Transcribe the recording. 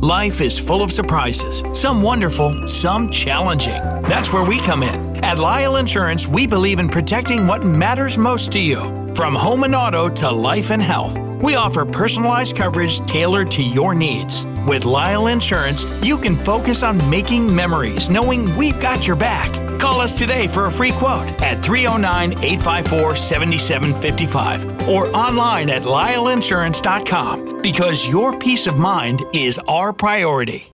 Life is full of surprises, some wonderful, some challenging. That's where we come in. At Lyle Insurance, we believe in protecting what matters most to you. From home and auto to life and health, we offer personalized coverage tailored to your needs. With Lyle Insurance, you can focus on making memories, knowing we've got your back. Call us today for a free quote at 309-854-7755 or online at LyleInsurance.com, because your peace of mind is our priority.